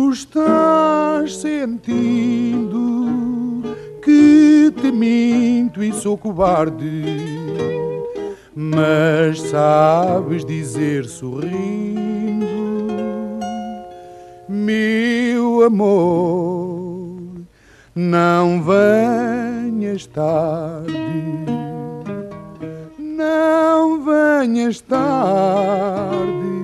Tu estás sentindo que te minto e sou cobarde, mas sabes dizer sorrindo: meu amor, não venhas tarde, não venhas tarde.